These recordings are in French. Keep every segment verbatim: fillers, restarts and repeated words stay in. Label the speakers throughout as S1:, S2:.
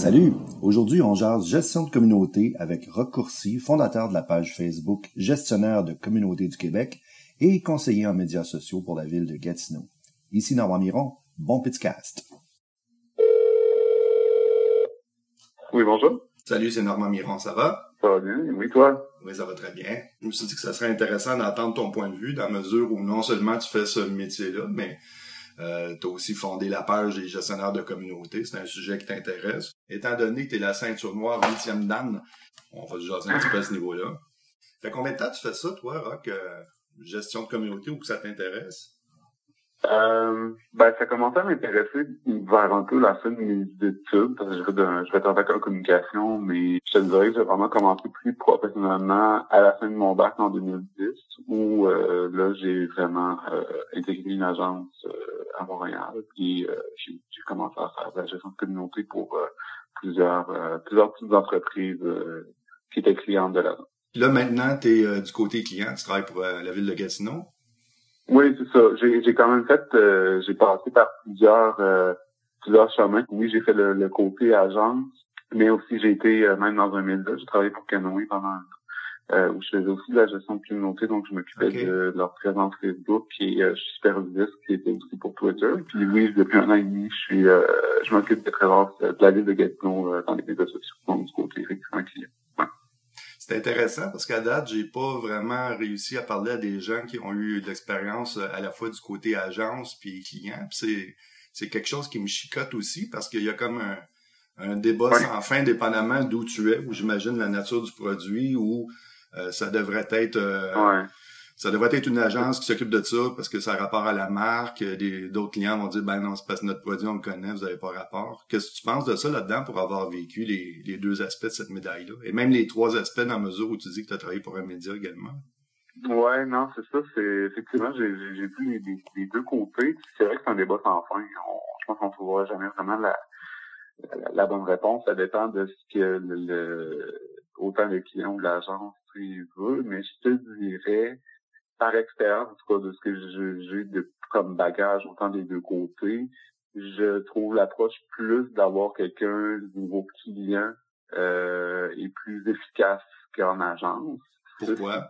S1: Salut! Aujourd'hui, on jase gestion de communauté avec Roch Courcy, fondateur de la page Facebook Gestionnaire de communauté du Québec et conseiller en médias sociaux pour la ville de Gatineau. Ici Normand Miron, bon podcast.
S2: Oui, bonjour.
S1: Salut, c'est Normand Miron, ça va?
S2: Ça va bien, oui, toi?
S1: Oui, ça va très bien. Je me suis dit que ça serait intéressant d'entendre ton point de vue, dans la mesure où non seulement tu fais ce métier-là, mais Euh, tu as aussi fondé la page des gestionnaires de communauté. C'est un sujet qui t'intéresse. Étant donné que tu es la ceinture noire huitième dan, on va se jaser un petit peu à ce niveau-là. Fait combien de temps tu fais ça, toi, Roch, euh, gestion de communauté, ou que ça t'intéresse?
S2: Euh, ben, ça commençait à m'intéresser vers un peu la fin de mes études, parce que je vais, de, je vais être en faculté en communication, mais je te dirais que j'ai vraiment commencé plus professionnellement à la fin de mon bac en deux mille dix, où euh, là, j'ai vraiment euh, intégré une agence euh, à Montréal, puis euh, j'ai, j'ai commencé à faire de la gestion de communauté pour euh, plusieurs euh, plusieurs petites entreprises euh, qui étaient clientes de l'agence.
S1: Là, maintenant, tu es euh, du côté client, tu travailles pour euh, la ville de Gatineau.
S2: Oui, c'est ça. J'ai, j'ai quand même fait, euh, j'ai passé par plusieurs, euh, plusieurs chemins. Oui, j'ai fait le, le côté agence, mais aussi j'ai été euh, même dans un média. J'ai travaillé pour Canoë pendant un an, euh, où je faisais aussi de la gestion de communauté, donc je m'occupais
S1: okay.
S2: de, de leur présence Facebook et euh, je supervisais ce qui était aussi pour Twitter. Puis oui, depuis un an et demi, je suis, euh, je m'occupe des présences de la ville de Gatineau euh, dans les médias sociaux, donc du côté effectivement client. Ouais.
S1: C'est intéressant parce qu'à date, j'ai pas vraiment réussi à parler à des gens qui ont eu de l'expérience à la fois du côté agence puis client. Puis c'est c'est quelque chose qui me chicote aussi parce qu'il y a comme un, un débat
S2: ouais.
S1: sans fin dépendamment d'où tu es, où j'imagine la nature du produit, ou euh, ça devrait être euh,
S2: ouais.
S1: ça devrait être une agence qui s'occupe de ça parce que ça a rapport à la marque. Des, d'autres clients vont dire, ben non, c'est parce que notre produit, on le connaît, vous avez pas rapport. Qu'est-ce que tu penses de ça là-dedans pour avoir vécu les, les deux aspects de cette médaille-là? Et même les trois aspects dans la mesure où tu dis que tu as travaillé pour un média également.
S2: Ouais, non, c'est ça. C'est effectivement, j'ai, j'ai, j'ai vu les, les, les deux côtés. C'est vrai que c'est un débat sans fin. On, je pense qu'on ne trouvera jamais vraiment la, la, la bonne réponse. Ça dépend de ce que le, le autant le client ou l'agence veut. Mais je te dirais, par expérience, en tout cas, de ce que je, j'ai de, comme bagage autant des deux côtés, je trouve l'approche plus d'avoir quelqu'un du niveau client euh, est plus efficace qu'en agence.
S1: Pourquoi?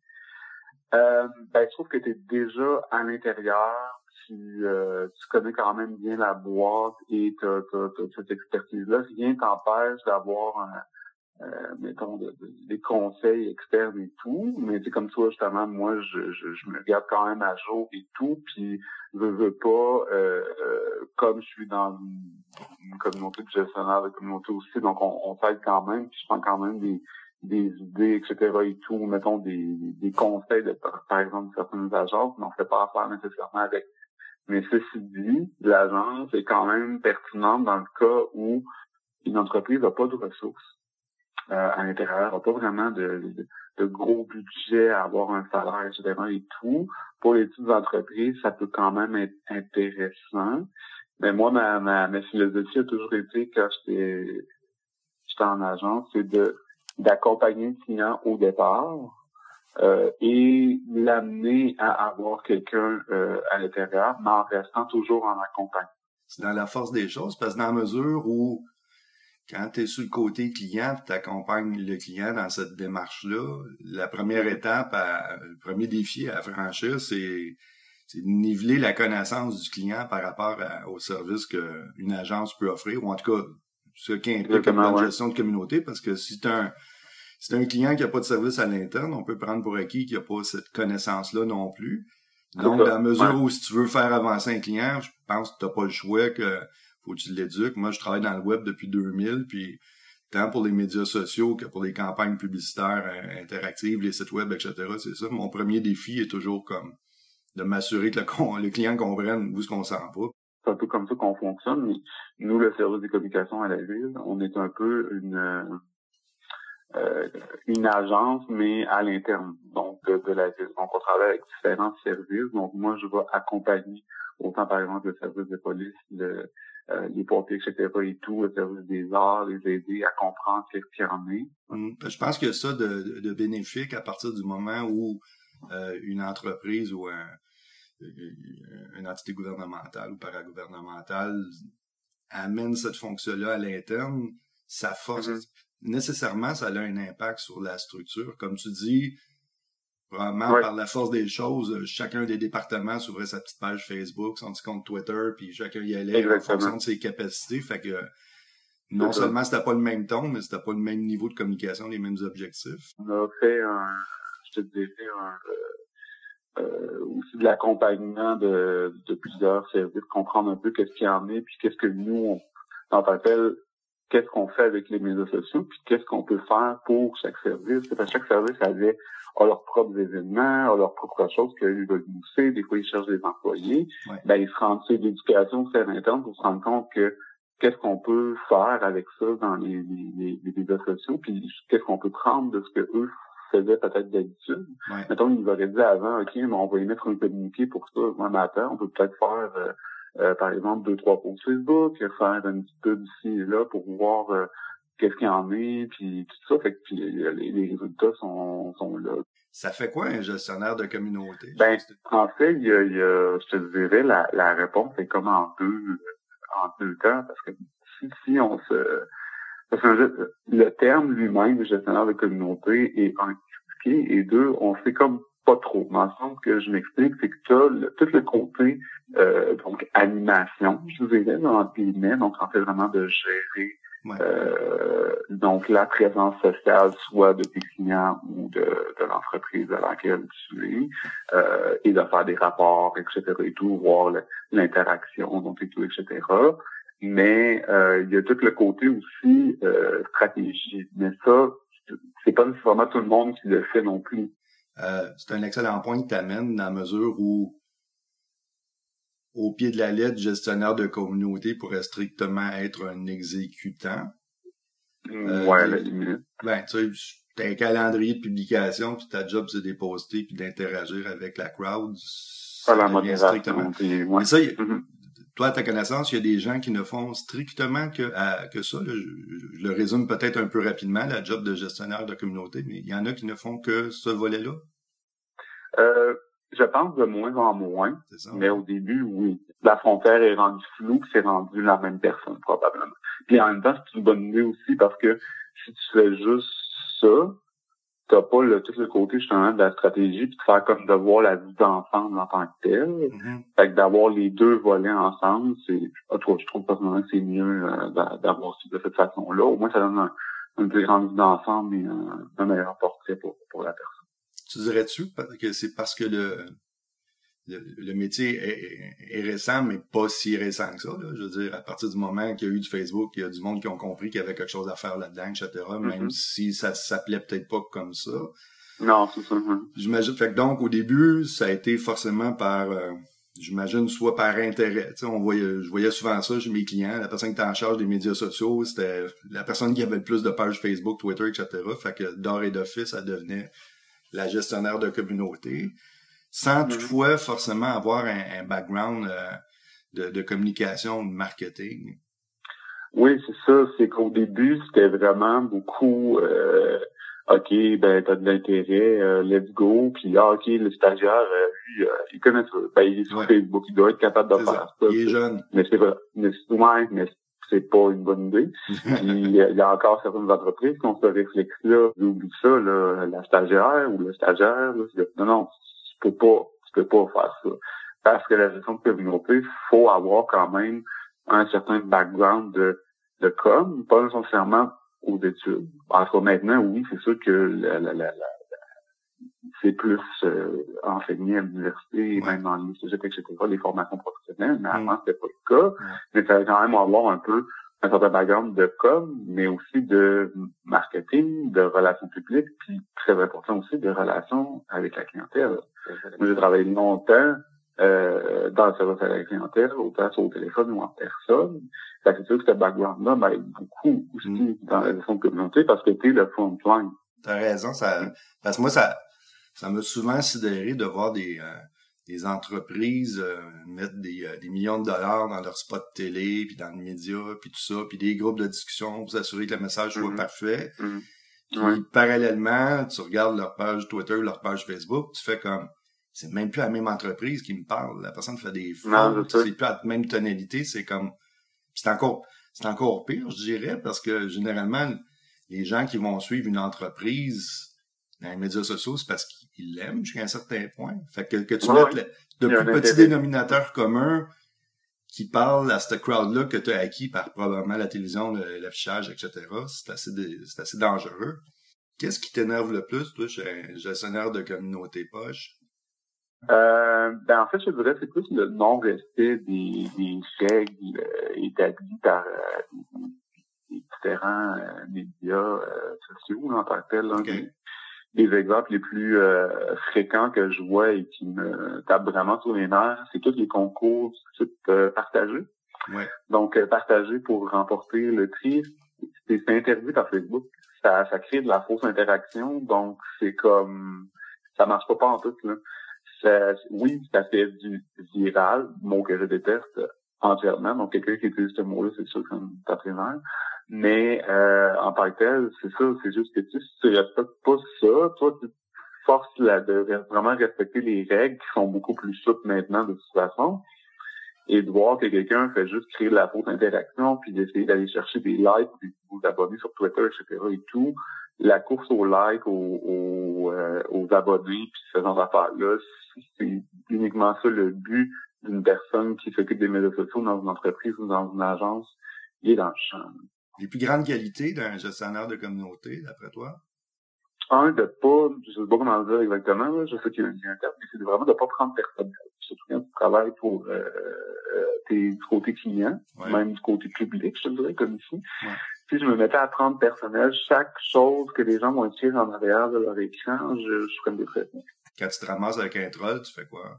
S2: Euh, ben, je trouve que tu es déjà à l'intérieur, tu, euh, tu connais quand même bien la boîte et tu as cette expertise-là. Rien t'empêche d'avoir un, Euh, mettons, de, de, des conseils externes et tout, mais tu sais, comme toi, justement, moi, je, je, je me garde quand même à jour et tout, puis je veux pas, euh, euh, comme je suis dans une, une communauté de gestionnaires de communauté aussi, donc on, on s'aide quand même, puis je prends quand même des, des idées, et cetera et tout, mettons, des, des conseils de, par exemple, certaines agences, mais on fait pas affaire nécessairement avec. Mais ceci dit, l'agence est quand même pertinente dans le cas où une entreprise n'a pas de ressources. Euh, à l'intérieur, n'a pas vraiment de, de, de gros budget à avoir un salaire, et cetera et tout. Pour les petites entreprises, ça peut quand même être intéressant. Mais moi, ma, ma, ma philosophie a toujours été, quand j'étais, j'étais en agence, c'est de d'accompagner le client au départ euh, et l'amener à avoir quelqu'un euh, à l'intérieur, mais en restant toujours en accompagnement.
S1: C'est dans la force des choses, parce que dans la mesure où quand tu es sur le côté client, tu accompagnes le client dans cette démarche-là, la première étape, à, le premier défi à franchir, c'est, c'est de niveler la connaissance du client par rapport à, au service qu'une agence peut offrir, ou en tout cas, ce qui implique une bonne gestion de communauté, parce que si tu as un, si t'as un client qui n'a pas de service à l'interne, on peut prendre pour acquis qu'il n'y a pas cette connaissance-là non plus. Donc, dans la mesure ouais. où si tu veux faire avancer un client, je pense que tu n'as pas le choix que faut que tu l'éduques. Moi, je travaille dans le web depuis deux mille, puis tant pour les médias sociaux que pour les campagnes publicitaires euh, interactives, les sites web, et cetera. C'est ça. Mon premier défi est toujours comme de m'assurer que le, le client comprenne où est-ce qu'on s'en va.
S2: C'est un peu comme ça qu'on fonctionne. Mais nous, le service des communications à la ville, on est un peu une euh, une agence, mais à l'interne, donc de, de la ville. Donc, on travaille avec différents services. Donc, moi, je vais accompagner autant, par exemple, le service de police, le Euh, les pompiers, et cetera et tout, le service des arts, les aider à comprendre ce qu'il y en est.
S1: Mmh. Je pense qu'il y a ça de, de bénéfique à partir du moment où euh, une entreprise ou un, une entité gouvernementale ou paragouvernementale amène cette fonction-là à l'interne, ça force, mm-hmm. nécessairement, ça a un impact sur la structure. Comme tu dis, probablement ouais. par la force des choses, chacun des départements s'ouvrait sa petite page Facebook, son petit compte Twitter, puis chacun y allait Exactement. En fonction de ses capacités. Fait que non C'est seulement ça. C'était pas le même ton, mais c'était pas le même niveau de communication, les mêmes objectifs.
S2: On a fait un, je te dirais, un, euh, euh, aussi de l'accompagnement de, de plusieurs services, comprendre un peu qu'est-ce qu'il y en est, puis qu'est-ce que nous, on, en tant que tel, qu'est-ce qu'on fait avec les médias sociaux, puis qu'est-ce qu'on peut faire pour chaque service. Parce que chaque service avait a leurs propres événements, a leurs propres choses qu'ils veulent mousser. Des fois, ils cherchent des employés. Ouais. Ben, ils se rendent sur l'éducation faire interne pour se rendre compte que qu'est-ce qu'on peut faire avec ça dans les, les, les, les médias sociaux, puis qu'est-ce qu'on peut prendre de ce que eux faisaient peut-être d'habitude. Ouais. Mettons, ils nous auraient dit avant, OK, mais on va y mettre un communiqué pour ça. Moi, matin, on peut peut-être faire, euh, euh, par exemple, deux, trois posts Facebook, faire une petite pub ici et là pour voir euh, qu'est-ce qu'il y en est, puis tout ça. Fait que puis, les, les résultats sont, sont là.
S1: Ça fait quoi un gestionnaire de communauté?
S2: Ben, en fait, il y a, il y a, je te dirais, la, la réponse est comme en deux, en deux temps, parce que si, si on se, parce que le terme lui-même, gestionnaire de communauté, est un critiqué, et deux, on sait comme pas trop. Dans le sens que je m'explique, c'est que tu as le, tout le côté, euh, donc, animation, je vous ai dit, dans le guillemets, donc, en fait, vraiment de gérer, ouais. euh, donc, la présence sociale, soit de tes clients ou de, de l'entreprise à laquelle tu es, euh, et de faire des rapports, et cetera et tout, voir le, l'interaction, donc, et tout, et cetera. Mais, euh, il y a tout le côté aussi, euh, stratégie. Mais ça, c'est pas nécessairement tout le monde qui le fait non plus.
S1: Euh, c'est un excellent point que tu amènes dans la mesure où, au pied de la lettre, gestionnaire de communauté pourrait strictement être un exécutant.
S2: Euh, ouais, à la limite.
S1: Ben, tu sais, t'as un calendrier de publication, puis ta job, c'est de poster puis d'interagir avec la crowd.
S2: Ça la modération. Strictement.
S1: Puis, ouais. Mais ça, mm-hmm. toi, à ta connaissance, il y a des gens qui ne font strictement que, à, que ça. Là. Je, je le résume peut-être un peu rapidement, la job de gestionnaire de communauté, mais il y en a qui ne font que ce volet-là.
S2: Euh, je pense de moins en moins, ça, mais ouais. Au début, oui. La frontière est rendue floue, puis c'est rendu la même personne, probablement. Puis en même temps, c'est une bonne idée aussi, parce que si tu fais juste ça, t'as pas le, tout le côté, justement, de la stratégie, puis de faire comme de voir la vie d'ensemble en tant que telle. Mm-hmm. Fait que d'avoir les deux volets ensemble, c'est, je trouve, je trouve personnellement que c'est mieux euh, d'avoir ça de cette façon-là. Au moins, ça donne un, une plus grande vie d'ensemble et un, un meilleur portrait pour, pour la personne.
S1: Tu dirais-tu que c'est parce que le, le, le métier est, est récent, mais pas si récent que ça, là? Je veux dire, à partir du moment qu'il y a eu du Facebook, il y a du monde qui ont compris qu'il y avait quelque chose à faire là-dedans, et cetera, mm-hmm. même si ça s'appelait peut-être pas comme ça.
S2: Non, c'est ça. Mm-hmm.
S1: J'imagine, fait que donc, au début, ça a été forcément par, euh, j'imagine, soit par intérêt. Tu sais, on voyait, je voyais souvent ça chez mes clients. La personne qui était en charge des médias sociaux, c'était la personne qui avait le plus de pages Facebook, Twitter, et cetera. Fait que d'or et d'office, ça devenait la gestionnaire de communauté, sans toutefois forcément avoir un, un background euh, de, de communication, de marketing.
S2: Oui, c'est ça. C'est qu'au début, c'était vraiment beaucoup euh, OK, ben t'as de l'intérêt, euh, let's go. Puis ah, OK, le stagiaire, euh, lui, euh, il connaît ça. Ben, il est sur ouais. Facebook, il doit être capable de c'est faire ça.
S1: ça. Il est jeune.
S2: Mais c'est vrai. Mais c'est ouais, mais c'est pas une bonne idée. Puis il y a encore certaines entreprises qui ont ce réflexe-là. Oublie ça, là, la stagiaire ou le stagiaire, là, non, non, tu peux pas, tu peux pas faire ça. Parce que la gestion de communauté, faut avoir quand même un certain background de, de com, pas nécessairement aux études. En tout cas, maintenant, oui, c'est sûr que la, la, la, la c'est plus euh, enseigné à l'université, ouais. même dans les cégeps, et cetera, les formations professionnelles, mais avant, mm. c'était pas le cas. Ouais. Mais ça va quand même avoir un peu un certain background de com, mais aussi de marketing, de relations publiques, puis très important aussi de relations avec la clientèle. Moi, j'ai travaillé longtemps euh, dans le service à la clientèle, autant sur le téléphone ou en personne. Fait que c'est sûr que ce background-là m'aide beaucoup aussi mm. dans la gestion de communauté parce que t'es le frontline.
S1: T'as raison, ça, parce que moi, ça, ça m'a souvent sidéré de voir des, euh, des entreprises euh, mettre des, euh, des millions de dollars dans leur spot télé, puis dans les médias, puis tout ça, puis des groupes de discussion pour s'assurer que le message soit mm-hmm. parfait. Mm-hmm. Puis ouais. parallèlement, tu regardes leur page Twitter, leur page Facebook, tu fais comme, c'est même plus la même entreprise qui me parle. La personne fait des fautes, c'est plus la même tonalité, c'est comme, c'est encore, c'est encore pire, je dirais, parce que généralement, les gens qui vont suivre une entreprise dans les médias sociaux, c'est parce qu'ils l'aiment jusqu'à un certain point. Fait que, que tu
S2: Ouais,
S1: mettes le, le plus petit dénominateur commun qui parle à cette crowd-là que tu as acquis par probablement la télévision, le, l'affichage, et cetera, c'est assez, c'est assez dangereux. Qu'est-ce qui t'énerve le plus, toi, chez un gestionnaire de communauté poche?
S2: Euh, ben, en fait, je dirais que c'est plus le non-respect des, des règles euh, établies par euh, les différents euh, médias euh, sociaux, en tant que tel. Là,
S1: okay.
S2: des, des exemples les plus euh, fréquents que je vois et qui me tapent vraiment sur les nerfs, c'est tous les concours type euh, partagés.
S1: Ouais.
S2: Donc, euh, partagés pour remporter le prix, c'est, c'est interdit par Facebook. Ça, ça crée de la fausse interaction, donc c'est comme... ça marche pas pas en tout, là. Ça, oui, ça fait du viral, mot que je déteste entièrement. Donc, quelqu'un qui utilise ce mot-là, c'est sûr que ça me tape les nerfs. Mais euh, en tant que tel, c'est ça, c'est juste que tu, si tu respectes pas ça, toi, tu forces là, de vraiment respecter les règles qui sont beaucoup plus souples maintenant de toute façon. Et de voir que quelqu'un fait juste créer de la fausse interaction, puis d'essayer d'aller chercher des likes, puis vous abonner sur Twitter, et cetera et tout. La course aux likes, aux, aux, euh, aux abonnés, puis ce genre d'affaires-là, c'est uniquement ça le but d'une personne qui s'occupe des médias sociaux dans une entreprise ou dans une agence. Il est dans le champ.
S1: Les plus grandes qualités d'un gestionnaire de communauté, d'après toi?
S2: Un, de pas, je sais pas comment le dire exactement, là, je sais qu'il y a un terme, mais c'est vraiment de pas prendre personnel. Surtout quand tu travailles pour euh, euh, tes, du côté client, ouais. Même du côté public, je te dirais, comme ici. Ouais. Si je me mettais à prendre personnel, chaque chose que les gens vont écrire en arrière de leur écran, je, je ferais une dépression.
S1: Quand tu te ramasses avec un troll, tu fais quoi?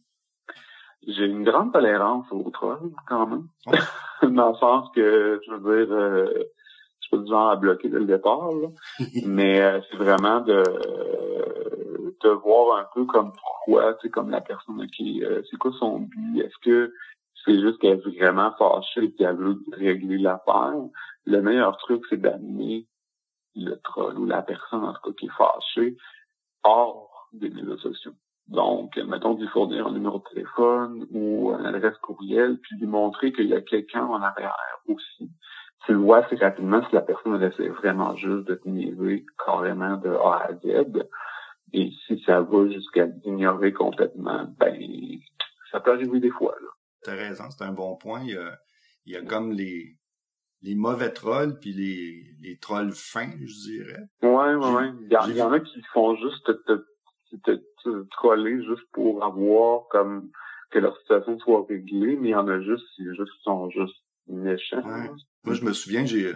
S2: J'ai une grande tolérance aux trolls, quand même. Ouais. Dans le sens que, je veux dire, euh, je suis pas du genre à bloquer dès le départ, là. Mais euh, c'est vraiment de, euh, de voir un peu comme pourquoi, tu sais, comme la personne qui, euh, c'est quoi son but? Est-ce que c'est juste qu'elle est vraiment fâchée et qu'elle veut régler l'affaire? Le meilleur truc, c'est d'amener le troll ou la personne, en tout cas, qui est fâchée hors des médias sociaux. Donc, mettons, lui fournir un numéro de téléphone ou une adresse courriel, puis lui montrer qu'il y a quelqu'un en arrière aussi. Tu le vois assez rapidement si la personne essaie vraiment juste de te niaiser carrément de A à Z. Et si ça va jusqu'à l'ignorer complètement, ben, ça peut arriver des fois, là.
S1: T'as raison, c'est un bon point. Il y a, il y a comme les, les mauvais trolls puis les, les trolls fins, je dirais.
S2: Ouais, ouais, ouais. Il y, a, il y en a qui font juste te, te, te, te troller juste pour avoir comme que leur situation soit réglée, mais il y en a juste qui juste sont juste méchants.
S1: Ouais. Moi, je me souviens, j'ai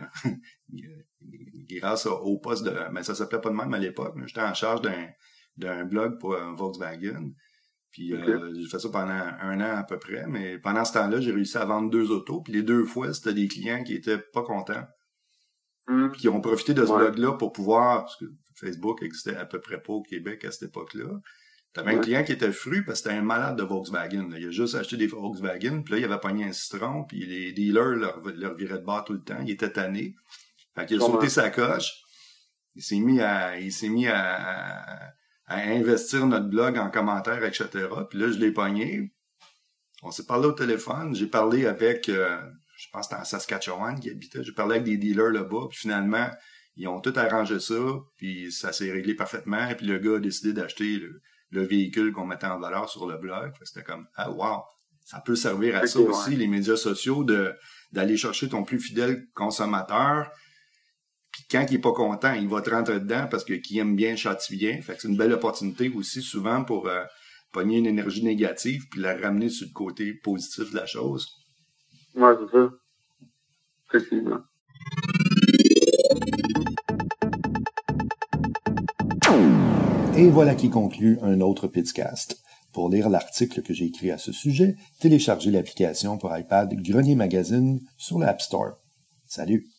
S1: grâce au poste de, mais ça s'appelait pas de même à l'époque. J'étais en charge d'un d'un blog pour un Volkswagen. Puis okay. euh, j'ai fait ça pendant un an à peu près, mais pendant ce temps-là, j'ai réussi à vendre deux autos. Puis les deux fois, c'était des clients qui étaient pas contents. Mm. Puis qui ont profité de ce ouais. blog-là pour pouvoir, parce que Facebook existait à peu près pas au Québec à cette époque-là. T'avais ouais. un client qui était fru parce que c'était un malade de Volkswagen. Là. Il a juste acheté des Volkswagen, puis là, il avait pogné un citron, puis les dealers leur, leur viraient de bord tout le temps. Il était tanné. Fait qu'il a sauté sa coche. Il s'est mis à, il s'est mis à, à, à investir notre blog en commentaires, et cetera. Puis là, je l'ai pogné. On s'est parlé au téléphone. J'ai parlé avec, euh, je pense que c'était en Saskatchewan qui habitait. J'ai parlé avec des dealers là-bas. Puis finalement, ils ont tout arrangé ça. Puis ça s'est réglé parfaitement. Puis le gars a décidé d'acheter le, le véhicule qu'on mettait en valeur sur le blog. C'était comme, ah wow, ça peut servir à okay, ça ouais. aussi, les médias sociaux, de d'aller chercher ton plus fidèle consommateur. Puis quand il est pas content, il va te rentrer dedans parce que qui aime bien châtie bien. Fait que c'est une belle opportunité aussi souvent pour euh, pogner une énergie négative puis la ramener sur le côté positif de la chose.
S2: Ouais, c'est ça. Effectivement.
S3: Et voilà qui conclut un autre Pidscast. Pour lire l'article que j'ai écrit à ce sujet, téléchargez l'application pour iPad Grenier Magazine sur l'App Store. Salut!